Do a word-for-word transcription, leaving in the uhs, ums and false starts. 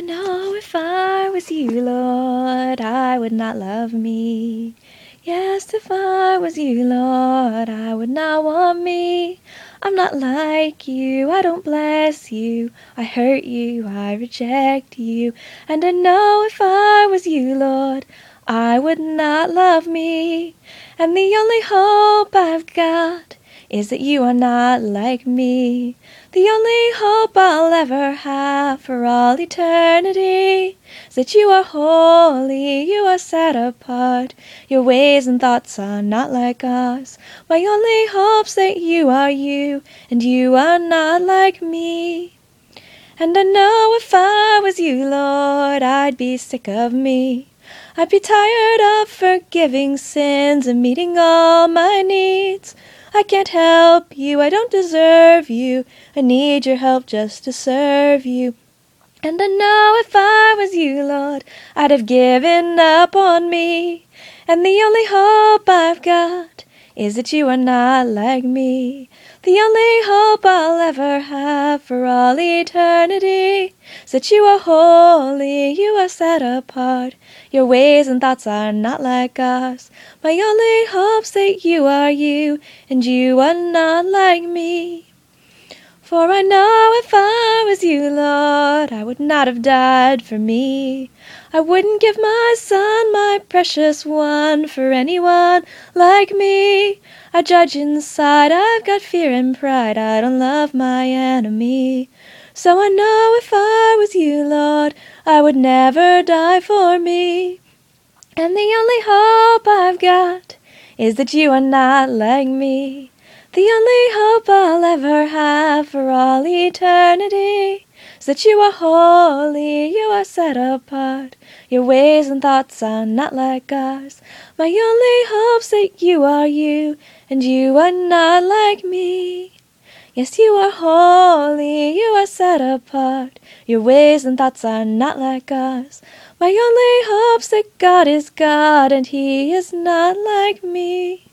know if I was you, Lord, I would not love me. Yes, if I was you, Lord, I would not want me. I'm not like you, I don't bless you, I hurt you, I reject you. And I know if I was you, Lord, I would not love me. And the only hope I've got is that you are not like me. The only hope I'll ever have for all eternity is that you are holy, you are set apart. Your ways and thoughts are not like us. My only hope's that you are you, and you are not like me. And I know if I was you, Lord, I'd be sick of me. I'd be tired of forgiving sins and meeting all my needs. I can't help you, I don't deserve you, I need your help just to serve you. And I know if I was you, Lord, I'd have given up on me. And the only hope I've got is that you are not like me. The only hope I'll ever have for all eternity is that you are holy, you are set apart. Your ways and thoughts are not like us. My only hope's that you are you, and you are not like me. For I know if I was you, Lord, I would not have died for me. I wouldn't give my son, my precious one, for anyone like me. I judge inside, I've got fear and pride, I don't love my enemy. So I know if I was you, Lord, I would never die for me. And the only hope I've got is that you are not like me. The only hope I'll ever have for all eternity is that you are holy, you are set apart. Your ways and thoughts are not like ours. My only hope's that you are you, and you are not like me. Yes, you are holy, you are set apart. Your ways and thoughts are not like ours. My only hope's that God is God, and He is not like me.